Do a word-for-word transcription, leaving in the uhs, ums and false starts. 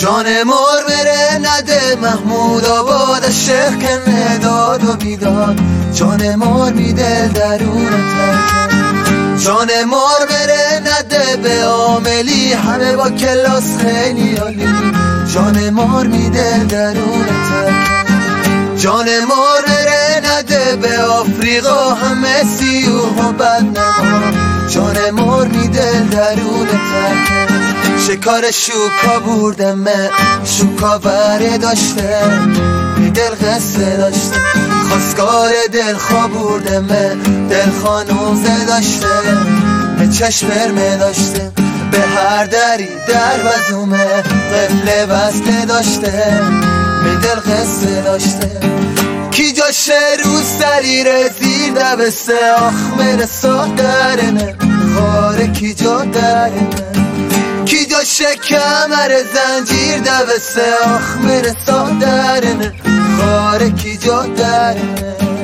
جان مر بره نده محمود آباد عشق کنه داد و بیداد جان مر میده درون ترکه جان مر بره نده به عاملی همه با کلاس خیلی عالی جان مر میده درون ترکه جان مر بره نده به آفریقا همه سیوح و بدنما جان مر میده درون ترکه شکار شوکا بردمه شوکا بره داشته دل قصه داشته خواستگار دل خواه بردمه دل خانوزه داشته به چشم برمه داشته به هر دری در بزومه قفل بسته داشته به دل قصه داشته کی جاشه روز سریره زیر دبسته آخ مرسا درنه خاره کی جا درنه کی جاشه کمر زنجیر دبسته آخ مرسا درنه خاره کی جا درنه